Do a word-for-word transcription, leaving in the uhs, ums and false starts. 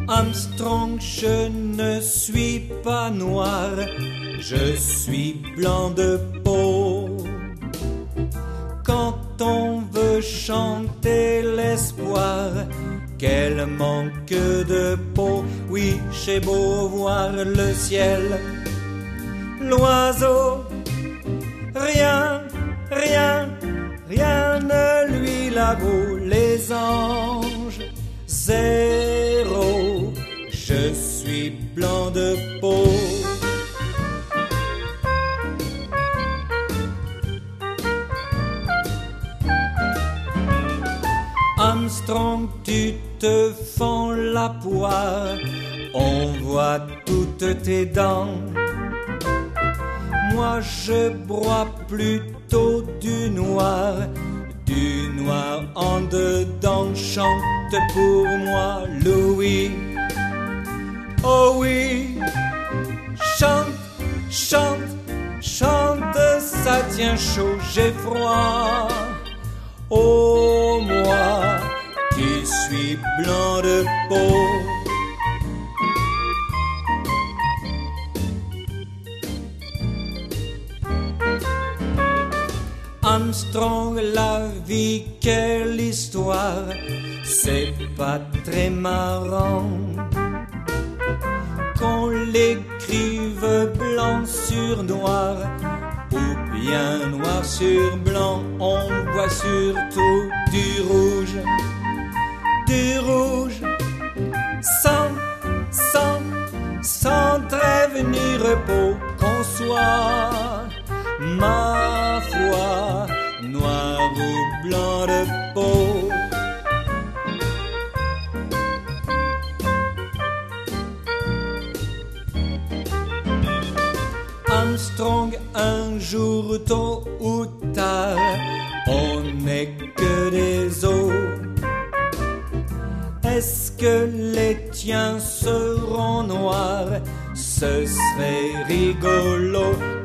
Armstrong, je ne suis pas noir, je suis blanc de peau. Quand on veut chanter l'espoir, quel manque de peau. Oui, j'ai beau voir le ciel, l'oiseau, rien, rien, rien ne lui vaut. Les anges, zéro, je suis blanc de peau. Armstrong, tu te fends la poire, on voit toutes tes dents. Moi je broie plutôt du noir, du noir en dedans. Chante pour moi, Louis. Oh oui, chante, chante, chante, ça tient chaud, j'ai froid. Oh moi, qui suis blanc de peau. Armstrong, la vie, quelle histoire, c'est pas très marrant qu'on l'écrive blanc sur noir, ou bien noir sur blanc. On voit surtout du rouge, du rouge, sans, sans, sans trêve ni repos, qu'on soit, ma foi, noir ou blanc de peau. Armstrong, un jour tôt ou tard, on n'est que des os. Est-ce que les tiens seront noirs? Ce serait rigolo.